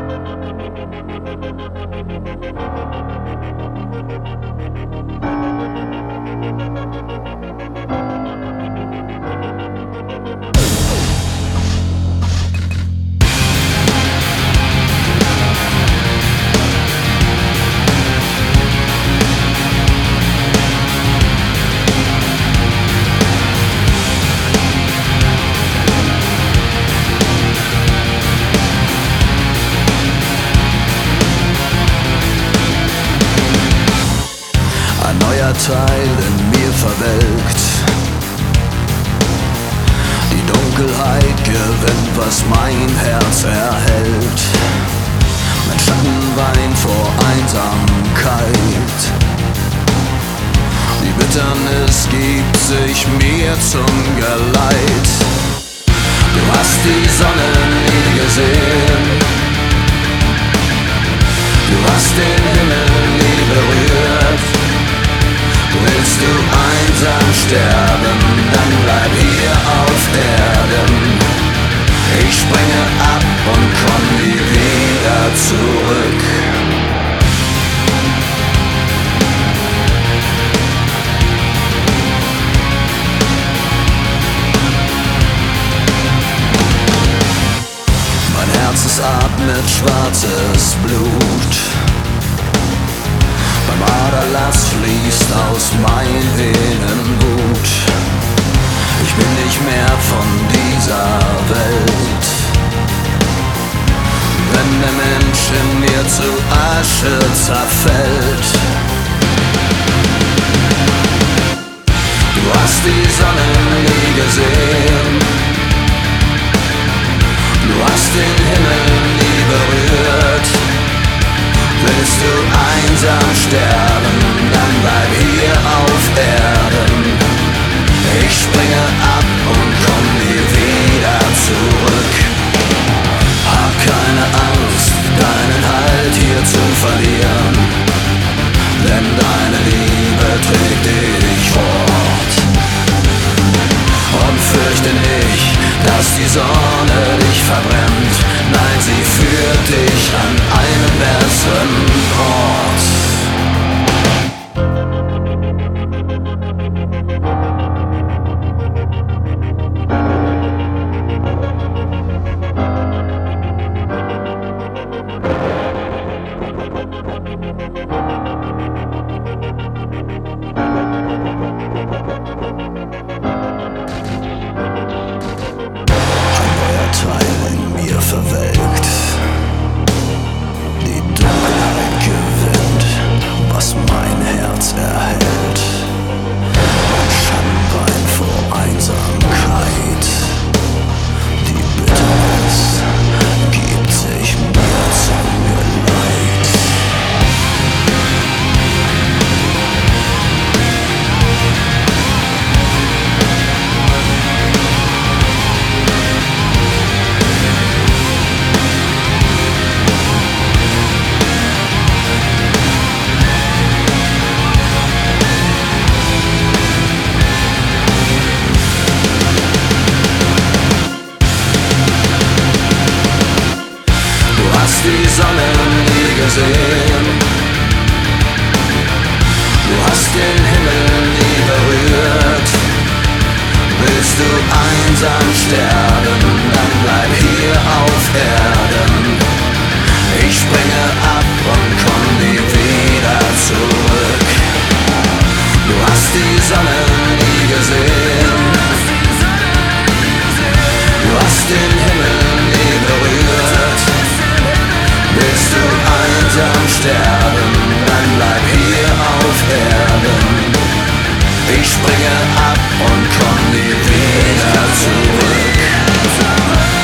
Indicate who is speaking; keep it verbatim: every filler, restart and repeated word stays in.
Speaker 1: Teil in mir verwelkt. Die Dunkelheit gewinnt, was mein Herz erhält. Mein Schatten weint vor Einsamkeit. Die Bitternis gibt sich mir zum Geleit. Du hast die Sonne nie gesehen. Du hast den Himmel nie berührt. Willst du einsam sterben, dann bleib hier auf Erden. Ich springe ab und komm nie wieder zurück. Mein Herz ist atmet schwarzes Blut. Beim Aderlass fließt aus meinen Venen Wut. Ich bin nicht mehr von dieser Welt. Wenn der Mensch in mir zu Asche zerfällt. Du hast die Sonne nie gesehen. Du hast den Himmel nie berührt. Willst du einsam sterben, dann bleib hier auf Erden. Ich springe ab und komm nie wieder zurück. Hab keine Angst, deinen Halt hier zu verlieren, denn deine Liebe trägt dich fort. Und fürchte nicht, dass die Sonne dich verbrennt. Nein, sie führt dich an einen besseren Ort. Verwelkt. Die Dunkelheit gewinnt, was mein Herz erhält. Mein Schatten weint vor Einsamkeit. Die Bitternis gibt sich mir zum Geleit. Die Sonne nie gesehen. Du hast den Himmel nie berührt. Willst du einsam sterben, dann bleib hier auf Erden. Ich springe ab und komm nie wieder zurück. Du hast die Sonne nie gesehen. Du hast den Himmel nie berührt. Willst du einsam sterben, dann bleib hier auf Erden. Ich springe ab und komm nie wieder zurück.